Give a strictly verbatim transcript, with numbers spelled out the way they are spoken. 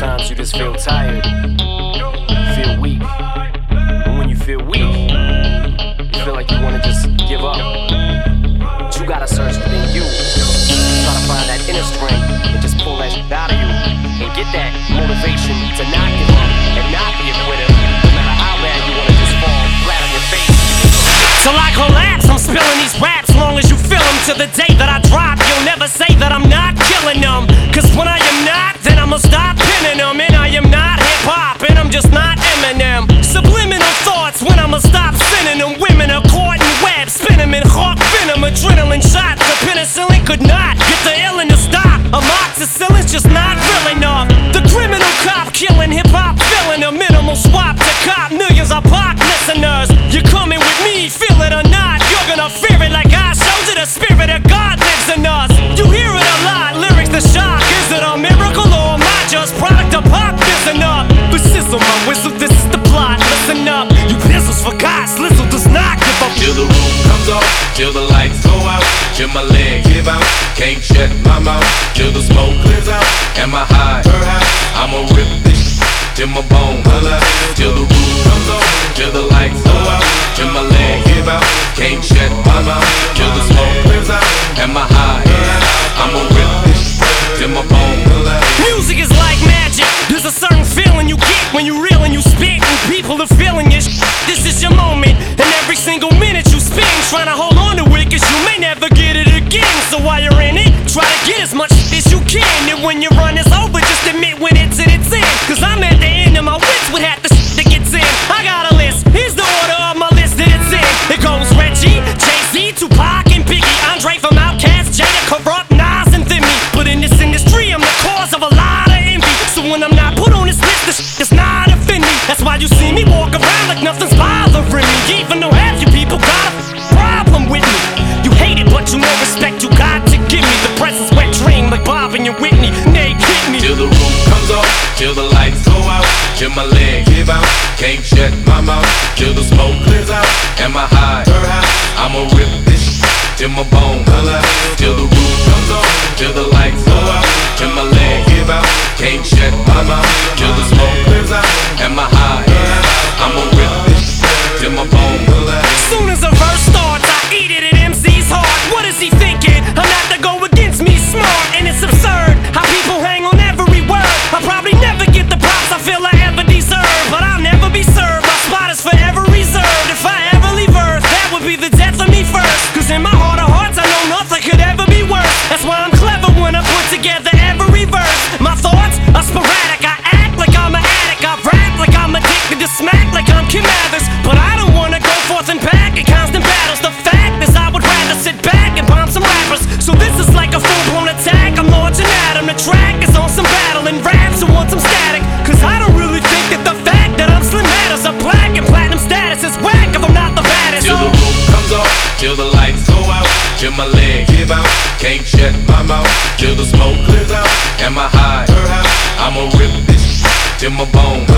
Sometimes you just feel tired, you feel weak. And when you feel weak, you feel like you wanna just give up. But you gotta search within you. Try to find that inner strength and just pull that shit out of you. And get that motivation to not give up and not be a quitter. No matter how bad you wanna just fall flat on your face. Till I collapse, I'm spilling these raps. Long as you feel them, to the day that I drop, you'll never say that I'm not killing them. Cause when I am not, then I'ma stop pinning them. And I am not hip-hop, and I'm just not Eminem. Subliminal thoughts when I'ma stop sending them. Women are caught in webs, spin them in hawk venom. Adrenaline shots, the penicillin could not get the illin to stop. Amoxicillin's just not real enough. The criminal cop killing hip-hop, filling a minimal swap to cop millions of pop listeners. You're coming with me, feel it or not, you're gonna fear it like I showed you. The spirit of God lives in us. You hear it a lot, lyrics the shock. Is it a miracle or am I just product of pop? Listen up, the sizzle, my whistle, this is the plot. Listen up, you pistols for God, Slizzle does not give up. Till the roof comes off, till the lights go out, till my legs give out, can't shut my mouth, till the smoke clears out. Am I high? I'ma rip this till my bone holla. Till the roof comes off, till the lights go out, till my legs give out, can't shut my mouth, till the smoke clears out. Am I high? I'ma rip this till my bone holla. Music is like magic. There's a certain feeling you get when you reel and you spit, and people are feeling it. This is your moment, and every single minute you spend trying to hold on to it, cause you may never get it again. So while you're in it, try to get as much as you can. And when your run is over, just admit when it's at its end. Cause I'm at the end of my wits with half the shit that gets in. I got a list, here's the order of my list that it's in. It goes Reggie, Jay-Z, Tupac, and Biggie, Andre from Outkast, Jada, Corrupt, Nas, and Thimmy. But in this industry, I'm the cause of a lot of envy. So when I'm not put on this list, the shit does not offend me. That's why you see me walk around like nothing's bothering me. Even though half you people got a problem with me. You hate it, but you know respect you got to give me. The presence wet dream like Bob and your Whitney. Nay, hit me. Till the roof comes off, till the lights go out, till my legs give out, can't shut my mouth, till the smoke clears out. Am I high? I'ma rip this till my bone holla. Till the roof comes off, till the lights go out, till my legs give out, can't shut my mouth, till the smoke clears out. Am I high? I'ma rip this till my bone holla. Soon as a verse starts, I eat it at M C's heart. What is he thinking? I'm not to go against me, smart. And it's absurd how people hang on every word. I'll probably never get the props I feel I ever deserve, but I'll never be served. My spot is forever reserved. If I ever leave Earth, that would be the death of me first. Cause in my heart of hearts, I know nothing could ever be worse. That's why I'm clever when I put together every verse. My thoughts are sporadic. I act like I'm an addict. I rap like I'm addicted to smack like I'm Kim Mathers. But I don't wanna go forth and back in constant battles. The fact is I would rather sit back and bomb some rappers. So this is like a full-blown attack. I'm launching at 'em. The track is on some battle and raps who want some static. Cause I don't really think that the fact that I'm Slim matters. A black and platinum status is whack if I'm not the baddest. Till the roof comes off, till the lights go out, till my legs give out, can't shut my mouth, till the smoke clears out. Am I high? I'ma rip this till my bone